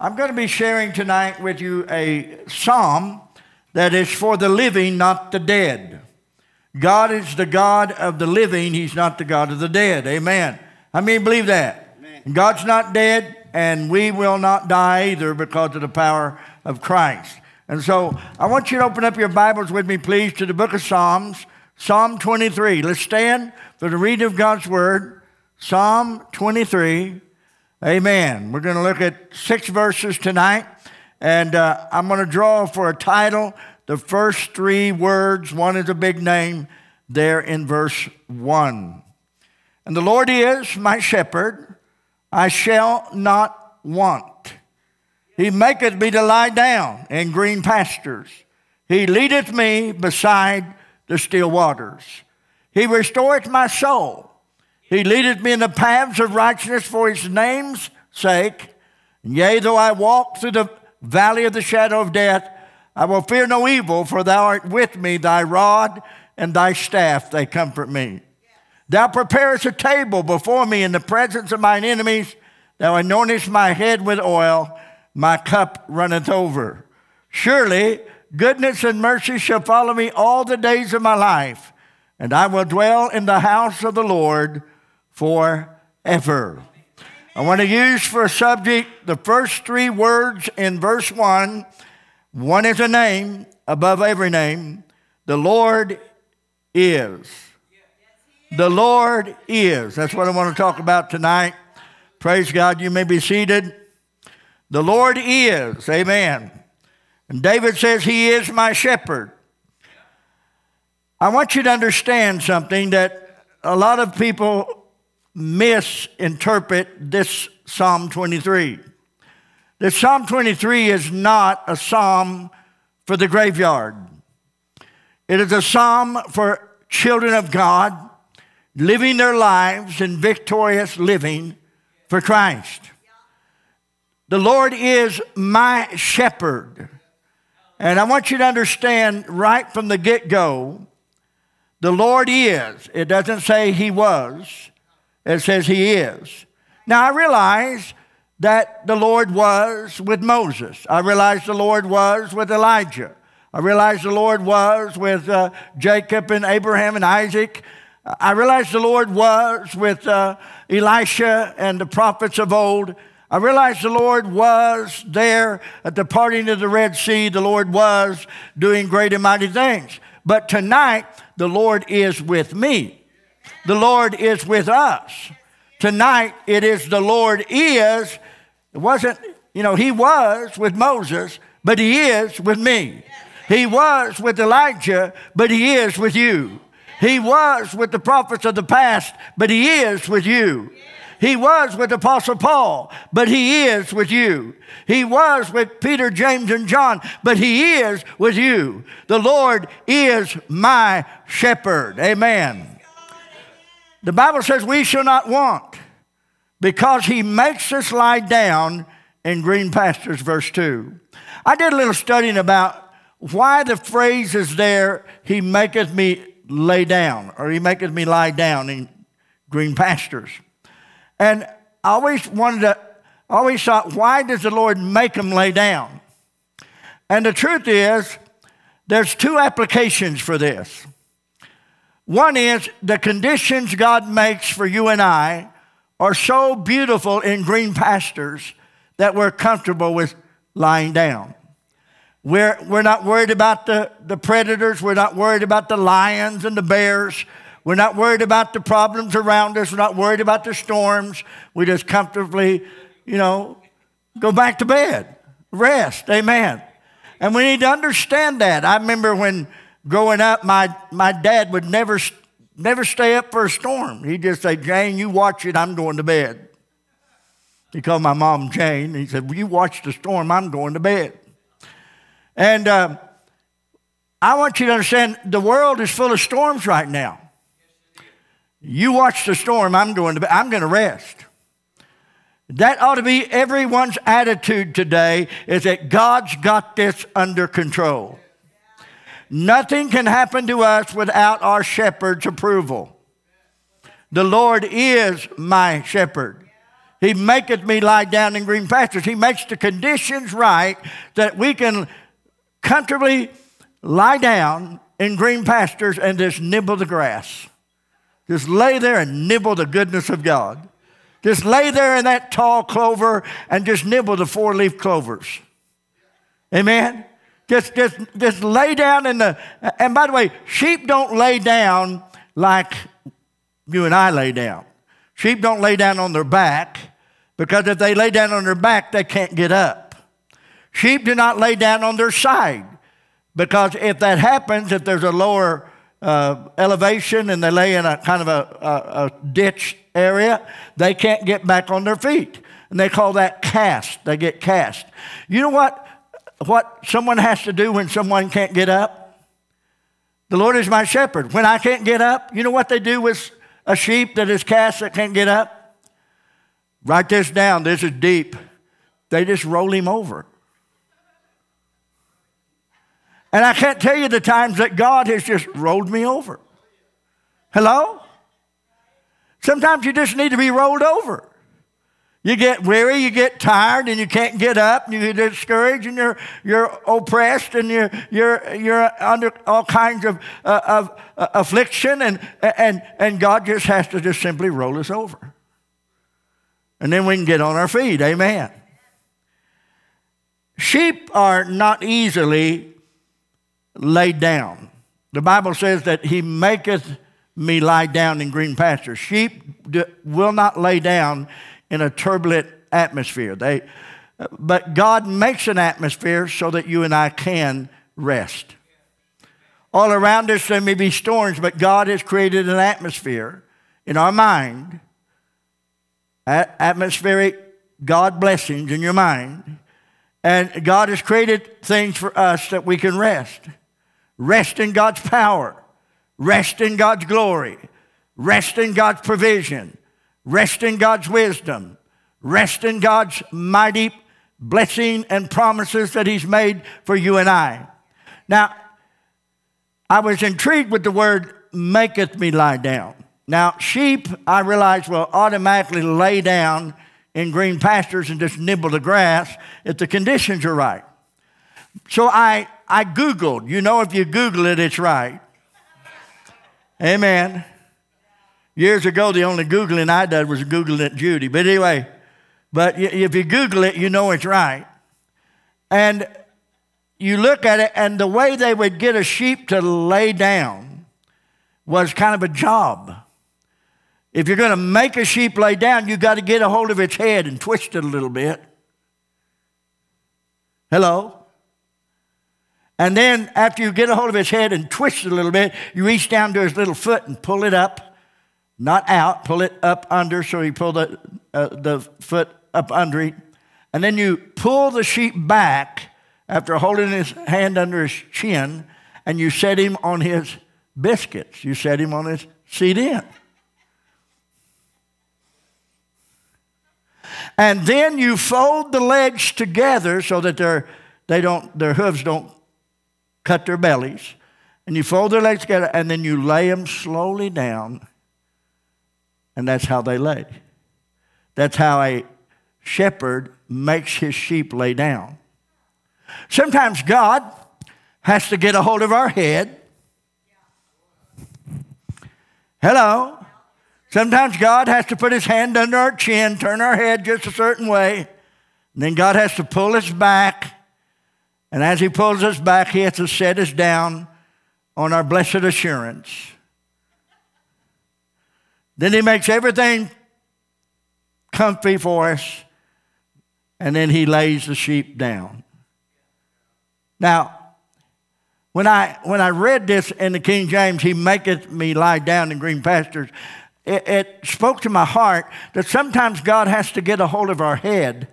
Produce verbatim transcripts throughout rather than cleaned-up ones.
I'm going to be sharing tonight with you a psalm that is for the living, not the dead. God is the God of the living. He's not the God of the dead. Amen. How many believe that? Amen. God's not dead, and we will not die either because of the power of Christ. And so I want you to open up your Bibles with me, please, to the book of Psalms, Psalm twenty-three. Let's stand for the reading of God's Word, Psalm twenty-three. Amen. We're going to look at six verses tonight, and uh, I'm going to draw for a title the first three words. One is a big name there in verse one. And the Lord is my shepherd, I shall not want. He maketh me to lie down in green pastures. He leadeth me beside the still waters. He restoreth my soul. He leadeth me in the paths of righteousness for his name's sake. Yea, though I walk through the valley of the shadow of death, I will fear no evil, for thou art with me. Thy rod and thy staff, they comfort me. Thou preparest a table before me in the presence of mine enemies. Thou anointest my head with oil. My cup runneth over. Surely goodness and mercy shall follow me all the days of my life, and I will dwell in the house of the Lord forever. I want to use for a subject the first three words in verse one. One is a name above every name. The Lord is. The Lord is. That's what I want to talk about tonight. Praise God. You may be seated. The Lord is. Amen. And David says, He is my shepherd. I want you to understand something, that a lot of people misinterpret this Psalm twenty-three. This Psalm twenty-three is not a psalm for the graveyard. It is a psalm for children of God living their lives in victorious living for Christ. The Lord is my shepherd. And I want you to understand right from the get-go, the Lord is. It doesn't say He was. It says He is. Now, I realize that the Lord was with Moses. I realize the Lord was with Elijah. I realize the Lord was with uh, Jacob and Abraham and Isaac. I realize the Lord was with uh, Elisha and the prophets of old. I realize the Lord was there at the parting of the Red Sea. The Lord was doing great and mighty things. But tonight, the Lord is with me. The Lord is with us. Tonight, it is the Lord is. It wasn't, you know, He was with Moses, but He is with me. He was with Elijah, but He is with you. He was with the prophets of the past, but He is with you. He was with Apostle Paul, but He is with you. He was with Peter, James, and John, but He is with you. The Lord is my shepherd. Amen. The Bible says we shall not want, because He makes us lie down in green pastures, verse two. I did a little studying about why the phrase is there, He maketh me lay down, or He maketh me lie down in green pastures. And I always wanted to, I always thought, why does the Lord make them lay down? And the truth is, there's two applications for this. One is the conditions God makes for you and I are so beautiful in green pastures that we're comfortable with lying down. We're, we're not worried about the, the predators. We're not worried about the lions and the bears. We're not worried about the problems around us. We're not worried about the storms. We just comfortably, you know, go back to bed, rest. Amen. And we need to understand that. I remember when growing up, my, my dad would never, never stay up for a storm. He'd just say, Jane, you watch it, I'm going to bed. He called my mom Jane. He said, well, you watch the storm, I'm going to bed. And uh, I want you to understand, the world is full of storms right now. You watch the storm, I'm going to bed. I'm going to rest. That ought to be everyone's attitude today, is that God's got this under control. Nothing can happen to us without our shepherd's approval. The Lord is my shepherd. He maketh me lie down in green pastures. He makes the conditions right that we can comfortably lie down in green pastures and just nibble the grass. Just lay there and nibble the goodness of God. Just lay there in that tall clover and just nibble the four-leaf clovers. Amen? Just, just, just lay down in the... And by the way, sheep don't lay down like you and I lay down. Sheep don't lay down on their back, because if they lay down on their back, they can't get up. Sheep do not lay down on their side, because if that happens, if there's a lower uh, elevation and they lay in a kind of a, a, a ditch area, they can't get back on their feet. And they call that cast. They get cast. You know what, what someone has to do when someone can't get up? The Lord is my shepherd. When I can't get up, you know what they do with a sheep that is cast that can't get up? Write this down. This is deep. They just roll him over. And I can't tell you the times that God has just rolled me over. Hello? Sometimes you just need to be rolled over. You get weary, you get tired, and you can't get up, and you get discouraged, and you're, you're oppressed, and you're, you're, you're under all kinds of, uh, of uh, affliction, and, and, and God just has to just simply roll us over. And then we can get on our feet. Amen. Sheep are not easily laid down. The Bible says that he maketh me lie down in green pastures. Sheep do, will not lay down in a turbulent atmosphere. They, but God makes an atmosphere so that you and I can rest. All around us there may be storms, but God has created an atmosphere in our mind, atmospheric God blessings in your mind. And God has created things for us that we can rest. Rest in God's power. Rest in God's glory. Rest in God's provision. Rest in God's wisdom. Rest in God's mighty blessing and promises that he's made for you and I. Now, I was intrigued with the word maketh me lie down. Now, sheep, I realize, will automatically lay down in green pastures and just nibble the grass if the conditions are right. So I, I Googled. You know, if you Google it, it's right. Amen. Years ago, the only Googling I did was Googling at Judy. But anyway, but if you Google it, you know it's right. And you look at it, and the way they would get a sheep to lay down was kind of a job. If you're going to make a sheep lay down, you've got to get a hold of its head and twist it a little bit. Hello? And then after you get a hold of its head and twist it a little bit, you reach down to his little foot and pull it up. Not out, pull it up under, so you pull the, uh, the foot up under it. And then you pull the sheep back after holding his hand under his chin, and you set him on his biscuits. You set him on his seat in. And then you fold the legs together so that their, they don't, their hooves don't cut their bellies. And you fold their legs together, and then you lay them slowly down. And that's how they lay. That's how a shepherd makes his sheep lay down. Sometimes God has to get a hold of our head. Hello. Sometimes God has to put his hand under our chin, turn our head just a certain way. And then God has to pull us back. And as he pulls us back, he has to set us down on our blessed assurance. Then he makes everything comfy for us. And then he lays the sheep down. Now, when I, when I read this in the King James, he maketh me lie down in green pastures, it, it spoke to my heart that sometimes God has to get a hold of our head.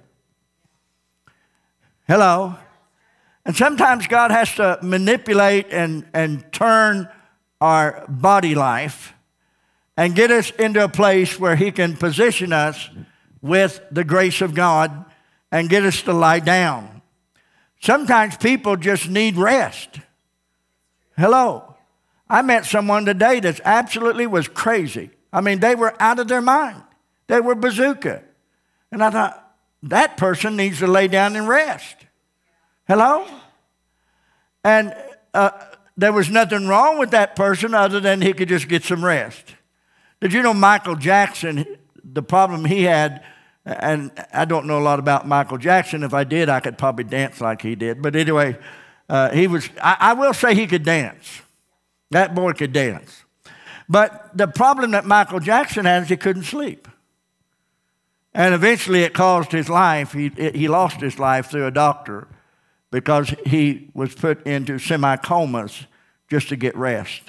Hello? And sometimes God has to manipulate and, and turn our body life and get us into a place where he can position us with the grace of God and get us to lie down. Sometimes people just need rest. Hello. I met someone today that absolutely was crazy. I mean, they were out of their mind. They were bazooka. And I thought, that person needs to lay down and rest. Hello? And uh, there was nothing wrong with that person other than he could just get some rest. Did you know Michael Jackson, the problem he had, and I don't know a lot about Michael Jackson. If I did, I could probably dance like he did. But anyway, uh, he was, I, I will say he could dance. That boy could dance. But the problem that Michael Jackson had is he couldn't sleep. And eventually it caused his life, he, he lost his life through a doctor because he was put into semi-comas just to get rest.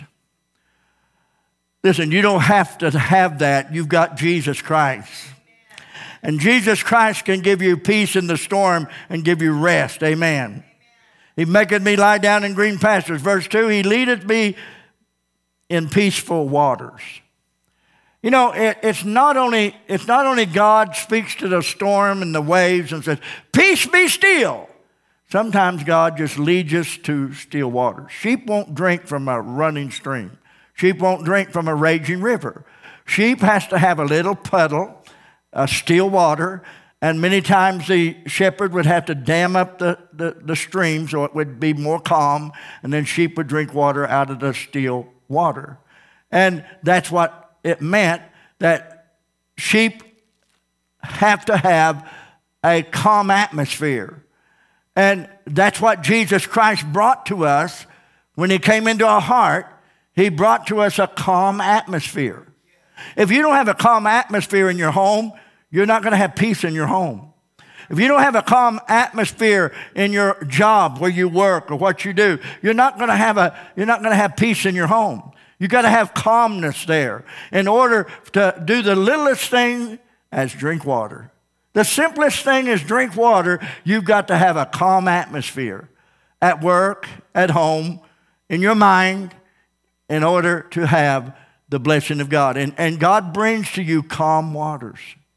Listen, you don't have to have that. You've got Jesus Christ. And Jesus Christ can give you peace in the storm and give you rest. Amen. He maketh me lie down in green pastures. Verse two, he leadeth me in peaceful waters. You know, it, it's, not only, it's not only God speaks to the storm and the waves and says, peace be still. Sometimes God just leads us to still waters. Sheep won't drink from a running stream. Sheep won't drink from a raging river. Sheep has to have a little puddle, a still water, and many times the shepherd would have to dam up the, the, the stream so it would be more calm, and then sheep would drink water out of the still water. And that's what it meant, that sheep have to have a calm atmosphere. And that's what Jesus Christ brought to us when he came into our heart. He brought to us a calm atmosphere. If you don't have a calm atmosphere in your home, you're not going to have peace in your home. If you don't have a calm atmosphere in your job where you work or what you do, you're not going to have a you're not going to have peace in your home. You got to have calmness there in order to do the littlest thing as drink water. The simplest thing is drink water. You've got to have a calm atmosphere at work, at home, in your mind, in order to have the blessing of God. And, and God brings to you calm waters.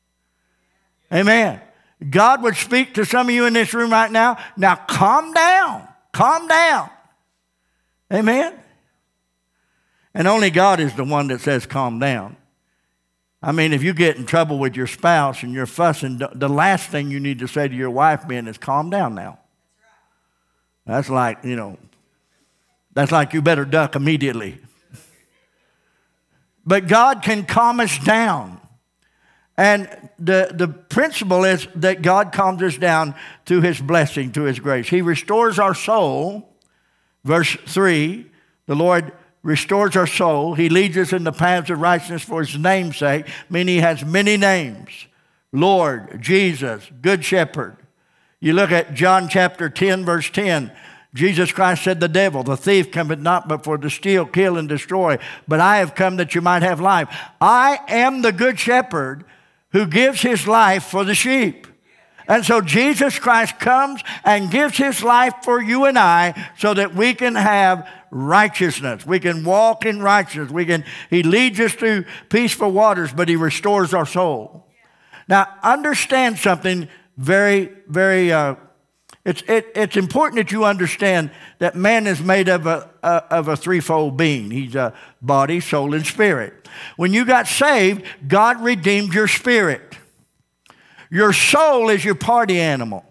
Amen. God would speak to some of you in this room right now. Now calm down. Calm down. Amen. And only God is the one that says calm down. I mean, if you get in trouble with your spouse and you're fussing, the last thing you need to say to your wife, man, is calm down now. That's like, you know, that's like you better duck immediately. But God can calm us down. And the, the principle is that God calms us down through his blessing, through his grace. He restores our soul. Verse three, the Lord restores our soul. He leads us in the paths of righteousness for his name's sake. Meaning he has many names. Lord, Jesus, Good Shepherd. You look at John chapter ten, verse ten. Jesus Christ said, the devil, the thief, cometh not but for to steal, kill, and destroy. But I have come that you might have life. I am the good shepherd who gives his life for the sheep. And so Jesus Christ comes and gives his life for you and I so that we can have righteousness. We can walk in righteousness. We can, he leads us through peaceful waters, but he restores our soul. Now, understand something very, very uh, It's, it, it's important that you understand that man is made of a, a, of a threefold being. He's a body, soul, and spirit. When you got saved, God redeemed your spirit. Your soul is your party animal.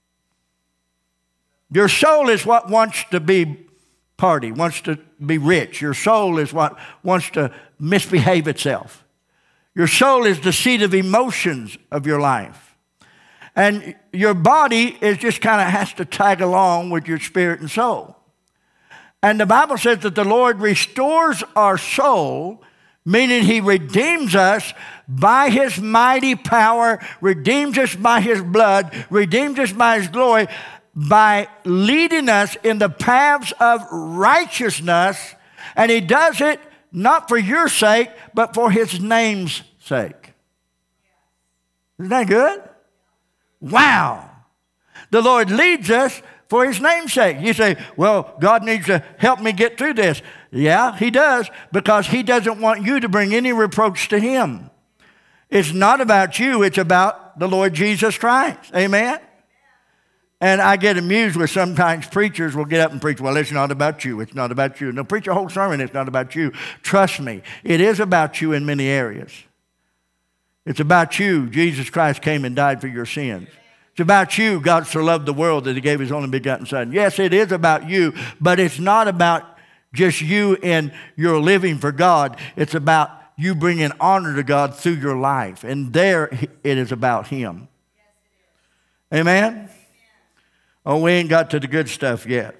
Your soul is what wants to be party, wants to be rich. Your soul is what wants to misbehave itself. Your soul is the seat of emotions of your life. And your body is just kind of has to tag along with your spirit and soul. And the Bible says that the Lord restores our soul, meaning he redeems us by his mighty power, redeems us by his blood, redeems us by his glory, by leading us in the paths of righteousness. And he does it not for your sake, but for his name's sake. Isn't that good? Wow. The Lord leads us for his name's sake. You say, well, God needs to help me get through this. Yeah, he does, because he doesn't want you to bring any reproach to him. It's not about you. It's about the Lord Jesus Christ. Amen? And I get amused with sometimes preachers will get up and preach, well, it's not about you. It's not about you. No, preach a whole sermon. It's not about you. Trust me, it is about you in many areas. It's about you. Jesus Christ came and died for your sins. It's about you. God so loved the world that he gave his only begotten son. Yes, it is about you, but it's not about just you and your living for God. It's about you bringing honor to God through your life. And there it is about him. Amen? Oh, we ain't got to the good stuff yet.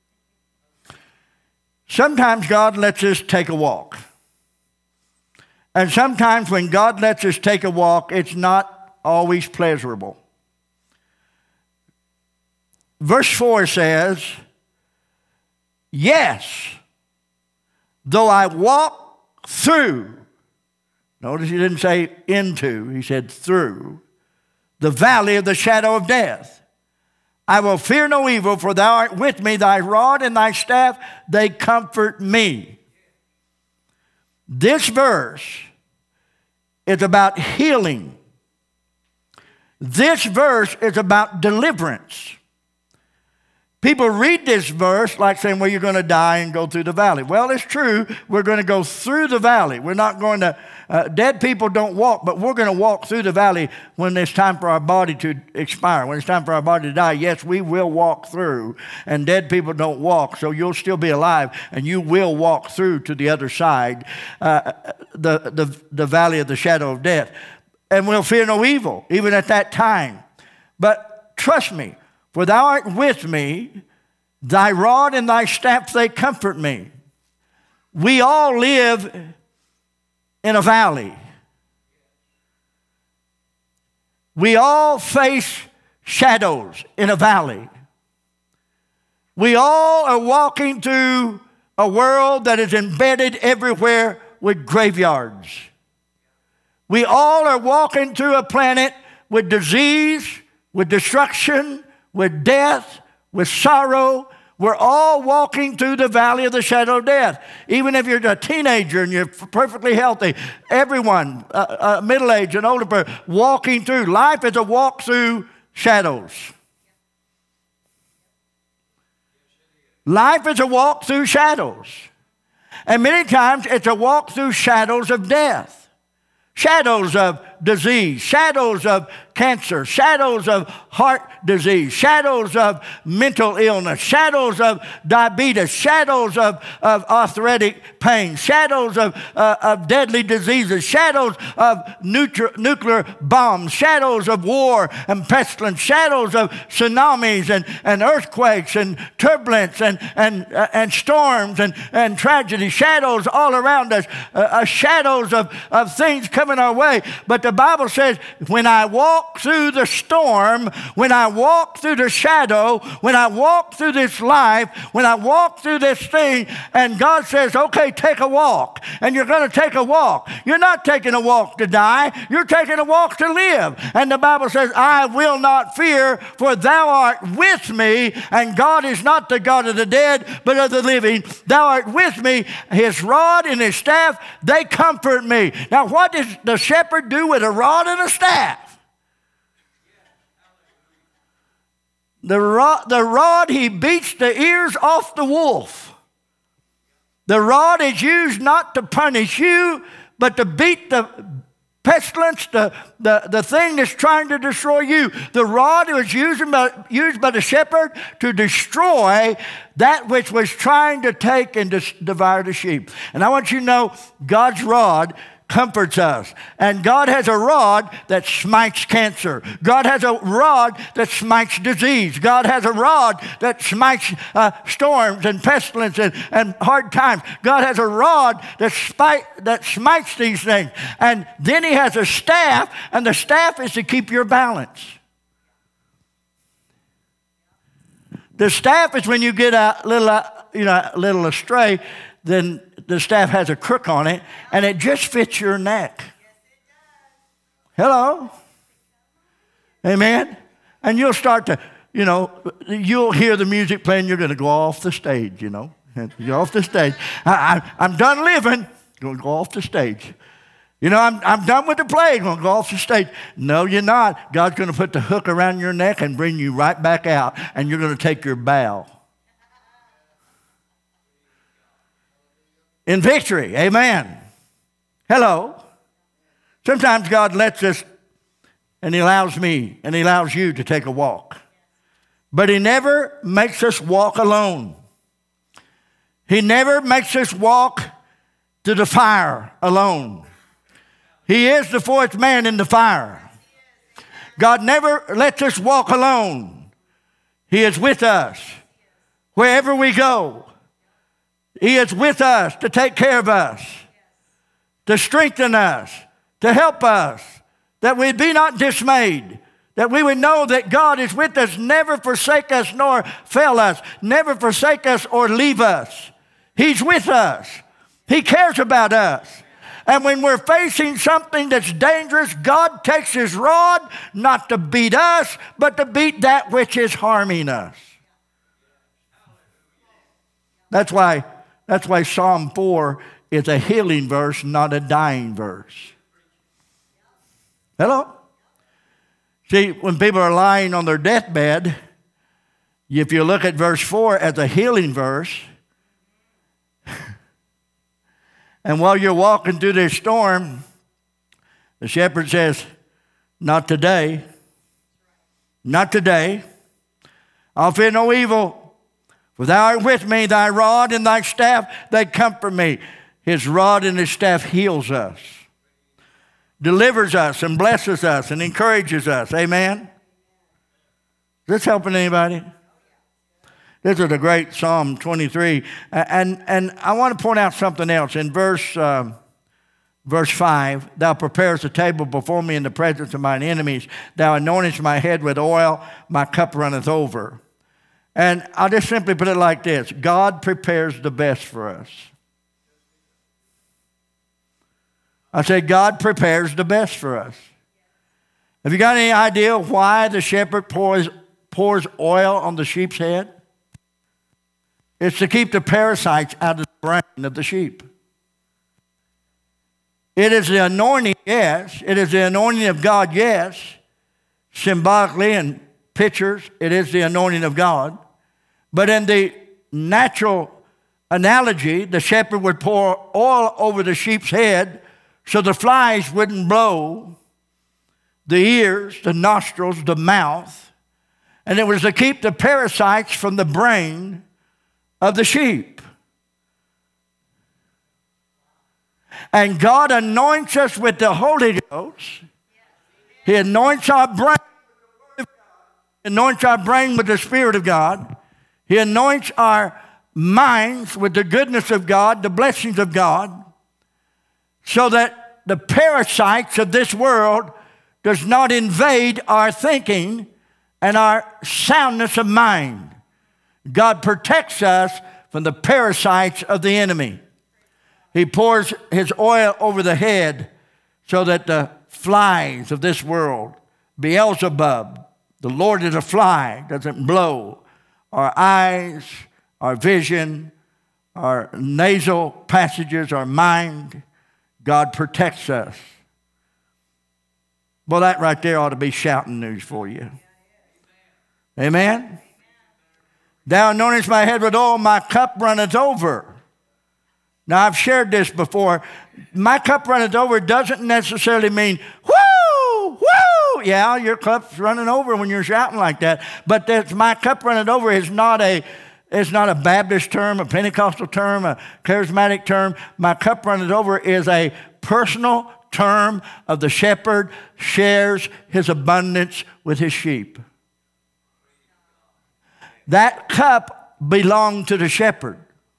Sometimes God lets us take a walk. And sometimes when God lets us take a walk, it's not always pleasurable. Verse four says, yes, though I walk through, notice he didn't say into, he said through, the valley of the shadow of death, I will fear no evil, for thou art with me, thy rod and thy staff, they comfort me. This verse is about healing. This verse is about deliverance. People read this verse like saying, well, you're going to die and go through the valley. Well, it's true. We're going to go through the valley. We're not going to, uh, dead people don't walk, but we're going to walk through the valley when it's time for our body to expire. When it's time for our body to die, yes, we will walk through. And dead people don't walk, so you'll still be alive, and you will walk through to the other side, uh, the, the, the valley of the shadow of death. And we'll fear no evil, even at that time. But trust me, for thou art with me, thy rod and thy staff, they comfort me. We all live in a valley. We all face shadows in a valley. We all are walking through a world that is embedded everywhere with graveyards. We all are walking through a planet with disease, with destruction, with death, with sorrow. We're all walking through the valley of the shadow of death. Even if you're a teenager and you're perfectly healthy, everyone, uh, uh, middle-aged and older person, walking through. Life is a walk through shadows. Life is a walk through shadows. And many times it's a walk through shadows of death. Shadows of disease, shadows of cancer, shadows of heart disease, shadows of mental illness, shadows of diabetes, shadows of, of arthritic pain, shadows of, uh, of deadly diseases, shadows of nuclear, nuclear bombs, shadows of war and pestilence, shadows of tsunamis and, and earthquakes and turbulence and, and, uh, and storms and, and tragedy, shadows all around us, uh, uh, shadows of, of things coming our way. But the Bible says, when I walk through the storm, when I walk through the shadow, when I walk through this life, when I walk through this thing, and God says, okay, take a walk. And you're going to take a walk. You're not taking a walk to die. You're taking a walk to live. And the Bible says, I will not fear, for thou art with me. And God is not the God of the dead, but of the living. Thou art with me. His rod and his staff, they comfort me. Now, what does the shepherd do with a rod and a staff? The rod, the rod, he beats the ears off the wolf. The rod is used not to punish you, but to beat the pestilence, the, the, the thing that's trying to destroy you. The rod was used by, used by the shepherd to destroy that which was trying to take and dis- devour the sheep. And I want you to know, God's rod comforts us. And God has a rod that smites cancer. God has a rod that smites disease. God has a rod that smites uh, storms and pestilence and, and hard times. God has a rod that, spite, that smites these things. And then he has a staff, and the staff is to keep your balance. The staff is when you get a little, uh, you know, a little astray, then the staff has a crook on it, and it just fits your neck. Hello? Amen? And you'll start to, you know, you'll hear the music playing, you're going to go off the stage, you know. You're off the stage. I, I, I'm done living. Going to go off the stage. You know, I'm, I'm done with the play. Going to go off the stage. No, you're not. God's going to put the hook around your neck and bring you right back out, and you're going to take your bow. In victory, amen. Hello. Sometimes God lets us, and He allows me, and He allows you to take a walk. But He never makes us walk alone. He never makes us walk to the fire alone. He is the fourth man in the fire. God never lets us walk alone. He is with us wherever we go. He is with us to take care of us, to strengthen us, to help us, that we be not dismayed, that we would know that God is with us, never forsake us nor fail us, never forsake us or leave us. He's with us. He cares about us. And when we're facing something that's dangerous, God takes His rod not to beat us, but to beat that which is harming us. That's why, that's why Psalm four is a healing verse, not a dying verse. Hello? See, when people are lying on their deathbed, if you look at verse four as a healing verse, and while you're walking through this storm, the shepherd says, not today. Not today. I'll fear no evil. For thou art with me, thy rod and thy staff, they comfort me. His rod and his staff heals us, delivers us and blesses us and encourages us. Amen? Is this helping anybody? This is a great Psalm twenty-three. And, and I want to point out something else. In verse, um, verse five, thou preparest a table before me in the presence of mine enemies. Thou anointest my head with oil, my cup runneth over. And I'll just simply put it like this. God prepares the best for us. I said God prepares the best for us. Have you got any idea why the shepherd pours, pours oil on the sheep's head? It's to keep the parasites out of the brain of the sheep. It is the anointing, yes. It is the anointing of God, yes. Symbolically in pictures, it is the anointing of God. But in the natural analogy, the shepherd would pour oil over the sheep's head so the flies wouldn't blow the ears, the nostrils, the mouth. And it was to keep the parasites from the brain of the sheep. And God anoints us with the Holy Ghost. He anoints our brain with the Word of God. He anoints our brain with the Spirit of God. He anoints our minds with the goodness of God, the blessings of God, so that the parasites of this world does not invade our thinking and our soundness of mind. God protects us from the parasites of the enemy. He pours His oil over the head so that the flies of this world, Beelzebub, the Lord of the fly, doesn't blow our eyes, our vision, our nasal passages, our mind. God protects us. Well, that right there ought to be shouting news for you. Amen? Thou anointest my head with oil, my cup runneth over. Now, I've shared this before. My cup runneth over doesn't necessarily mean, whoo, whoo. Yeah, your cup's running over when you're shouting like that. But that's, my cup runneth over is not a, it's not a Baptist term, a Pentecostal term, a charismatic term. My cup runneth over is a personal term of the shepherd shares his abundance with his sheep. That cup belonged to the shepherd.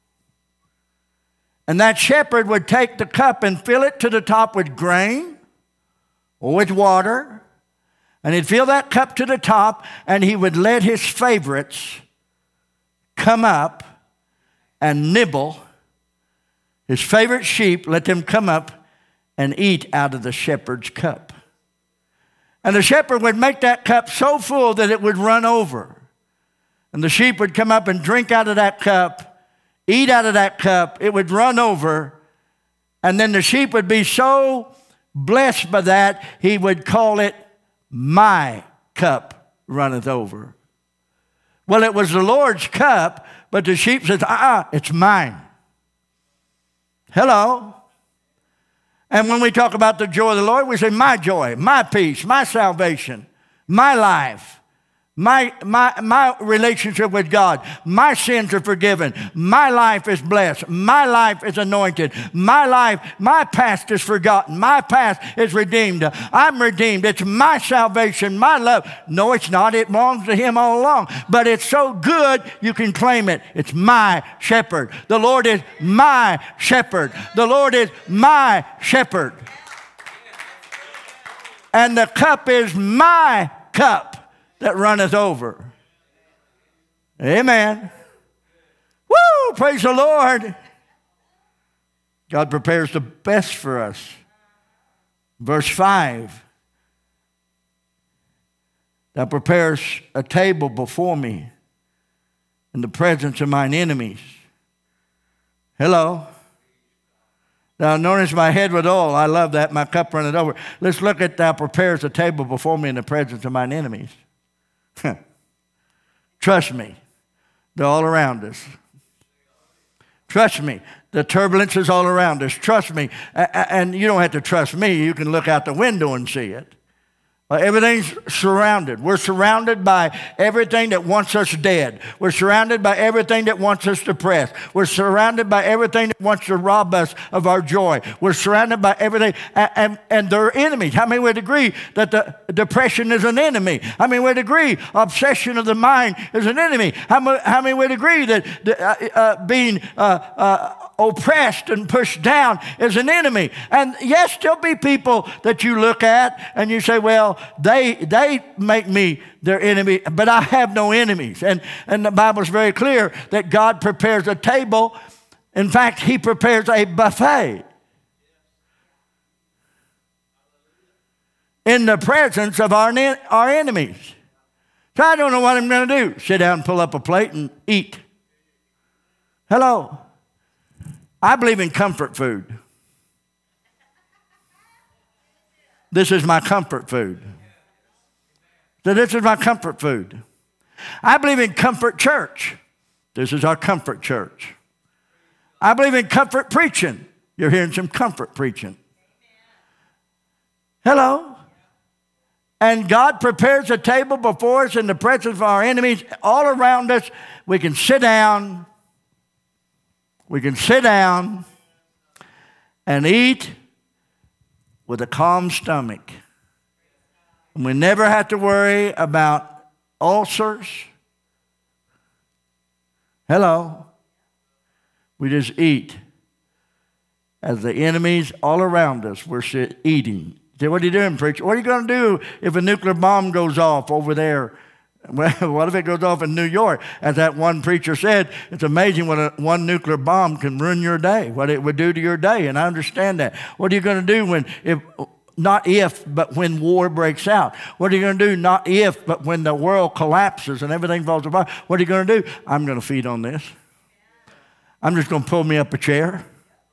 And that shepherd would take the cup and fill it to the top with grain or with water. And he'd fill that cup to the top, and he would let his favorites come up and nibble. His favorite sheep, let them come up and eat out of the shepherd's cup. And the shepherd would make that cup so full that it would run over. And the sheep would come up and drink out of that cup, eat out of that cup. It would run over. And then the sheep would be so blessed by that, he would call it, my cup runneth over. Well, it was the Lord's cup, but the sheep says, ah, uh-uh, it's mine. Hello. And when we talk about the joy of the Lord, we say, my joy, my peace, my salvation, my life. My, my, my relationship with God, my sins are forgiven. My life is blessed. My life is anointed. My life, my past is forgotten. My past is redeemed. I'm redeemed. It's my salvation, my love. No, it's not. It belongs to Him all along. But it's so good, you can claim it. It's my shepherd. The Lord is my shepherd. The Lord is my shepherd. And the cup is my cup that runneth over. Amen. Woo! Praise the Lord. God prepares the best for us. Verse five. Thou prepares a table before me in the presence of mine enemies. Hello. Thou anointest my head with oil. I love that. My cup runneth over. Let's look at thou prepares a table before me in the presence of mine enemies. Trust me, they're all around us. Trust me, the turbulence is all around us. Trust me, and you don't have to trust me. You can look out the window and see it. Everything's surrounded. We're surrounded by everything that wants us dead. We're surrounded by everything that wants us depressed. We're surrounded by everything that wants to rob us of our joy. We're surrounded by everything, and, and, and they're enemies. How many would agree that the depression is an enemy? How many would agree obsession of the mind is an enemy? How many, how many would agree that the, uh, uh, being uh, uh, oppressed and pushed down is an enemy? And yes, there'll be people that you look at and you say, well, they they make me their enemy, but I have no enemies. And, and the Bible is very clear that God prepares a table. In fact, He prepares a buffet in the presence of our, our enemies. So I don't know what I'm going to do. Sit down and pull up a plate and eat. Hello. I believe in comfort food. This is my comfort food. So this is my comfort food. I believe in comfort church. This is our comfort church. I believe in comfort preaching. You're hearing some comfort preaching. Hello. And God prepares a table before us in the presence of our enemies all around us. We can sit down. We can sit down and eat with a calm stomach. And we never have to worry about ulcers. Hello. We just eat. As the enemies all around us, we're eating. Say, what are you doing, preacher? What are you going to do if a nuclear bomb goes off over there? Well, what if it goes off in New York? As that one preacher said, it's amazing what a, one nuclear bomb can ruin your day, what it would do to your day, and I understand that. What are you going to do when, if, not if, but when war breaks out? What are you going to do? Not if, but when the world collapses and everything falls apart. What are you going to do? I'm going to feed on this. I'm just going to pull me up a chair.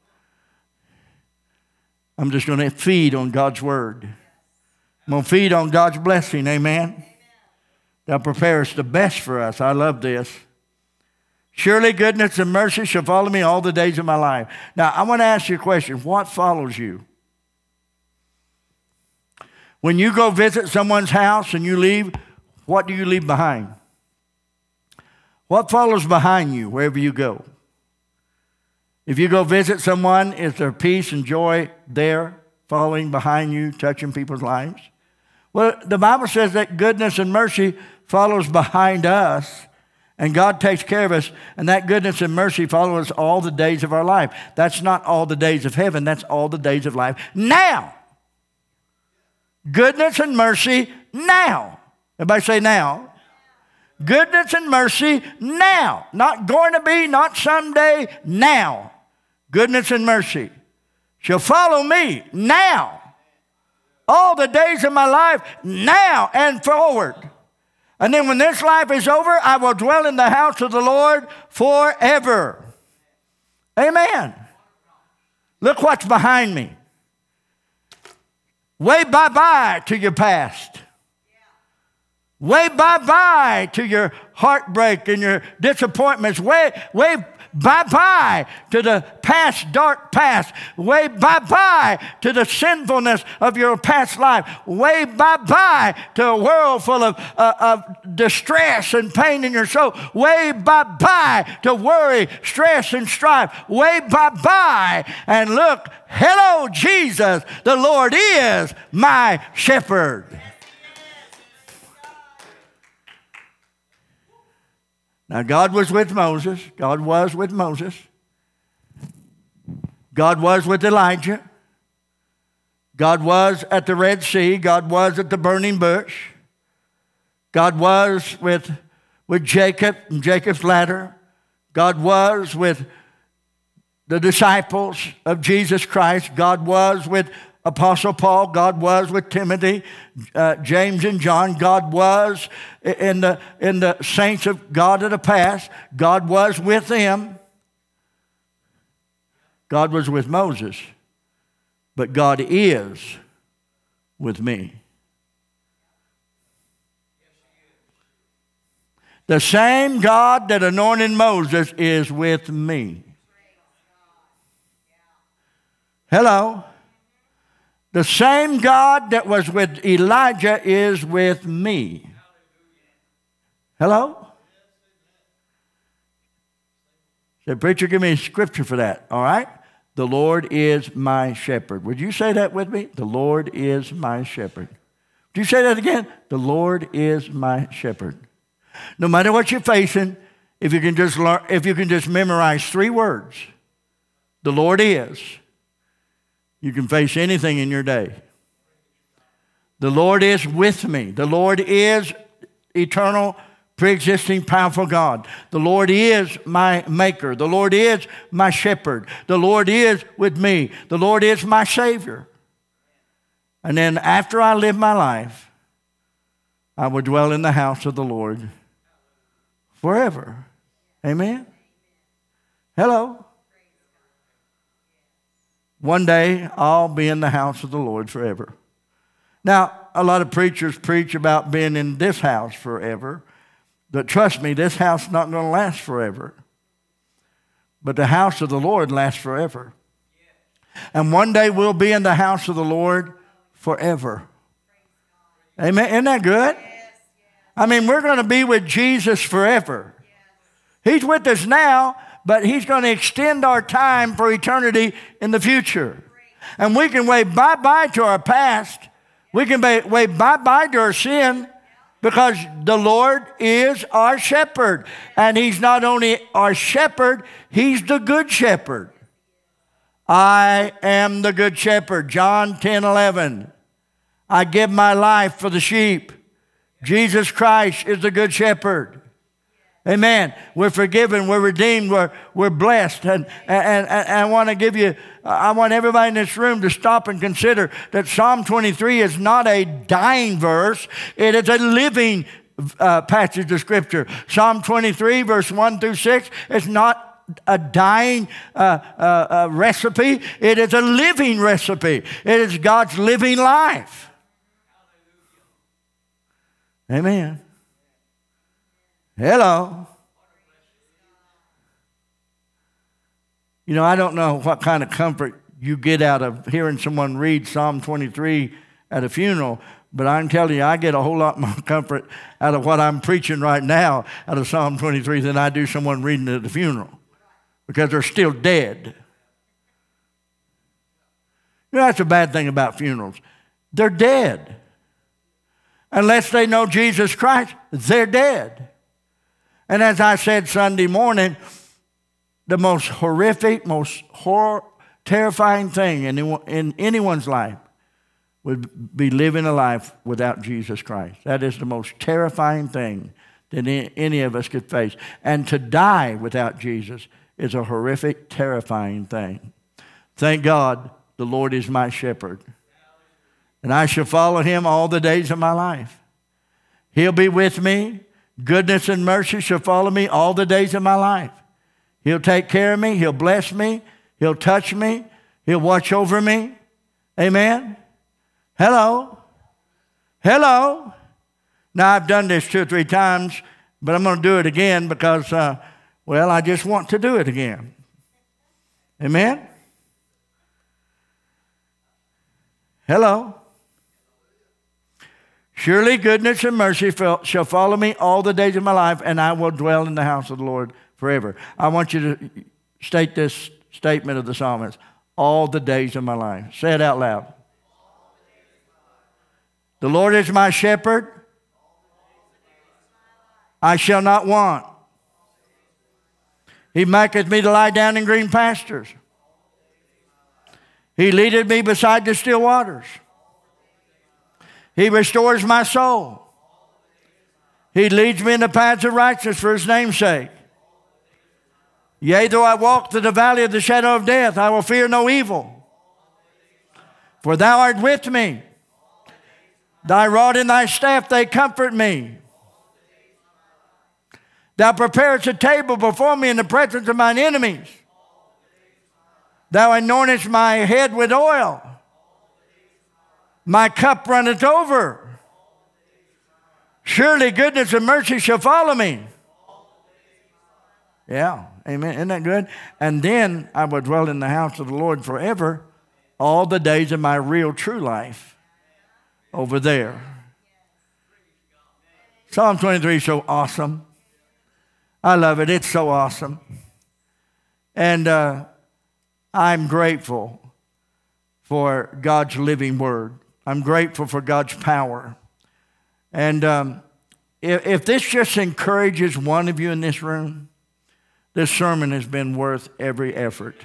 I'm just going to feed on God's word. I'm going to feed on God's blessing, amen? Thou preparest the best for us. I love this. Surely goodness and mercy shall follow me all the days of my life. Now, I want to ask you a question. What follows you? When you go visit someone's house and you leave, what do you leave behind? What follows behind you wherever you go? If you go visit someone, is there peace and joy there following behind you, touching people's lives? Well, the Bible says that goodness and mercy follows behind us, and God takes care of us, and that goodness and mercy follow us all the days of our life. That's not all the days of heaven. That's all the days of life now. Goodness and mercy now. Everybody say now. Goodness and mercy now. Not going to be, not someday, now. Goodness and mercy shall follow me now. All the days of my life, now and forward. And then when this life is over, I will dwell in the house of the Lord forever. Amen. Look what's behind me. Wave bye-bye to your past. Wave bye-bye to your heartbreak and your disappointments. Wave, wave bye-bye to the past, dark past. Wave bye-bye to the sinfulness of your past life. Wave bye-bye to a world full of, uh, of distress and pain in your soul. Wave bye-bye to worry, stress, and strife. Wave bye-bye and look, hello, Jesus, the Lord is my shepherd. Now, God was with Moses. God was with Moses. God was with Elijah. God was at the Red Sea. God was at the burning bush. God was with, with Jacob and Jacob's ladder. God was with the disciples of Jesus Christ. God was with Apostle Paul. God was with Timothy, uh, James, and John. God was in the, in the saints of God of the past. God was with them. God was with Moses. But God is with me. The same God that anointed Moses is with me. Hello. The same God that was with Elijah is with me. Hello? Said, preacher, give me a scripture for that. All right? The Lord is my shepherd. Would you say that with me? The Lord is my shepherd. Would you say that again? The Lord is my shepherd. No matter what you're facing, if you can just learn, if you can just memorize three words, the Lord is, you can face anything in your day. The Lord is with me. The Lord is eternal, pre-existing, powerful God. The Lord is my maker. The Lord is my shepherd. The Lord is with me. The Lord is my Savior. And then after I live my life, I will dwell in the house of the Lord forever. Amen? Hello? One day, I'll be in the house of the Lord forever. Now, a lot of preachers preach about being in this house forever. But trust me, this house is not going to last forever. But the house of the Lord lasts forever. And one day, we'll be in the house of the Lord forever. Amen? Isn't that good? I mean, we're going to be with Jesus forever. He's with us now, but He's going to extend our time for eternity in the future. And we can wave bye-bye to our past. We can wave bye-bye to our sin because the Lord is our shepherd. And He's not only our shepherd, He's the good shepherd. I am the good shepherd. John ten eleven. I give my life for the sheep. Jesus Christ is the good shepherd. Amen. We're forgiven. We're redeemed. We're, we're blessed. And, and, and I want to give you, I want everybody in this room to stop and consider that Psalm twenty-three is not a dying verse. It is a living uh, passage of Scripture. Psalm twenty-three, verse one through six, is not a dying uh, uh, uh, recipe. It is a living recipe. It is God's living life. Amen. Hello. You know, I don't know what kind of comfort you get out of hearing someone read Psalm twenty-three at a funeral, but I'm telling you, I get a whole lot more comfort out of what I'm preaching right now out of Psalm twenty-three than I do someone reading it at the funeral, because they're still dead. You know, that's a bad thing about funerals. They're dead. Unless they know Jesus Christ, they're dead. And as I said Sunday morning, the most horrific, most horror, terrifying thing in, in anyone's life would be living a life without Jesus Christ. That is the most terrifying thing that any of us could face. And to die without Jesus is a horrific, terrifying thing. Thank God the Lord is my shepherd. And I shall follow Him all the days of my life. He'll be with me. Goodness and mercy shall follow me all the days of my life. He'll take care of me. He'll bless me. He'll touch me. He'll watch over me. Amen? Hello? Hello? Now, I've done this two or three times, But I'm going to do it again because, uh, well, I just want to do it again. Amen? Hello? Surely goodness and mercy shall follow me all the days of my life, and I will dwell in the house of the Lord forever. I want you to state this statement of the psalmist. All the days of my life. Say it out loud. The Lord is my shepherd. I shall not want. He maketh me to lie down in green pastures. He leadeth me beside the still waters. He restores my soul. He leads me in the paths of righteousness for his name's sake. Yea, though I walk through the valley of the shadow of death, I will fear no evil. For thou art with me. Thy rod and thy staff, they comfort me. Thou preparest a table before me in the presence of mine enemies. Thou anointest my head with oil. My cup runneth over. Surely goodness and mercy shall follow me. Yeah, amen. Isn't that good? And then I will dwell in the house of the Lord forever, all the days of my real true life over there. Psalm twenty-three is so awesome. I love it. It's so awesome. And uh, I'm grateful for God's living word. I'm grateful for God's power. And um, if, if this just encourages one of you in this room, this sermon has been worth every effort.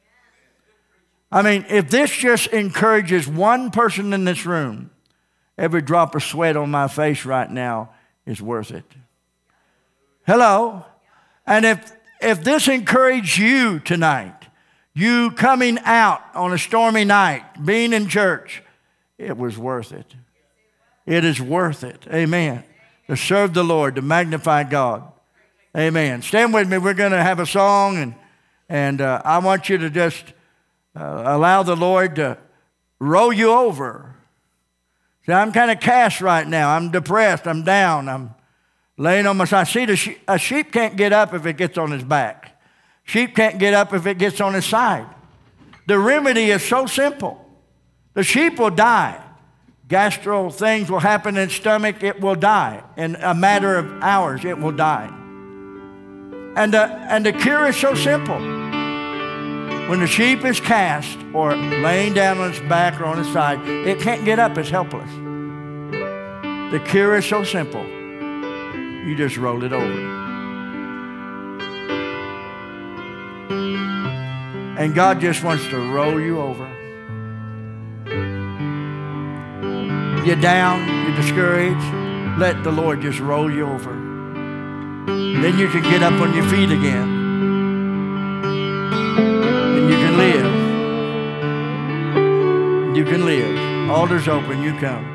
I mean, if this just encourages one person in this room, every drop of sweat on my face right now is worth it. Hello? And if, if this encouraged you tonight, you coming out on a stormy night, being in church, it was worth it. It is worth it. Amen. To serve the Lord, to magnify God. Amen. Stand with me. We're going to have a song, and, and uh, I want you to just uh, allow the Lord to roll you over. See, I'm kind of cast right now. I'm depressed. I'm down. I'm laying on my side. See, the she- a sheep can't get up if it gets on his back. Sheep can't get up if it gets on his side. The remedy is so simple. The sheep will die. Gastro things will happen in its stomach. It will die. In a matter of hours, it will die. And the, and the cure is so simple. When the sheep is cast or laying down on its back or on its side, it can't get up. It's helpless. The cure is so simple. You just roll it over. And God just wants to roll you over. You're down, you're discouraged. Let the Lord just roll you over. Then you can get up on your feet again. And you can live. You can live. Altar's open, you come.